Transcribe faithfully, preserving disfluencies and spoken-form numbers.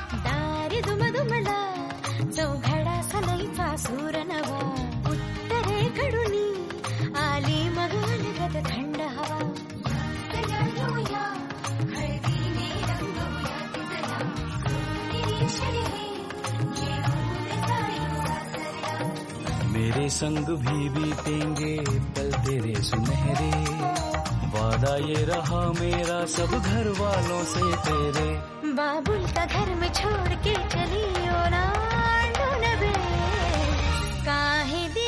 दारी दुमदुमला चौघडा सनईचा सूर नवा उत्तरेकडून आली मग अलगद थंड हवा घेऊया हळदीने रंगवूया तिथला निरीक्षण हे घेऊन जाई सासऱ्या मेरे संग भी बीतेंगे पल तेरे सुनहरे वादा ये रहा मेरा सब घर वालों से तेरे बाबुल का घर में छोड़ के चली ओ ना ढूंढ बे काहे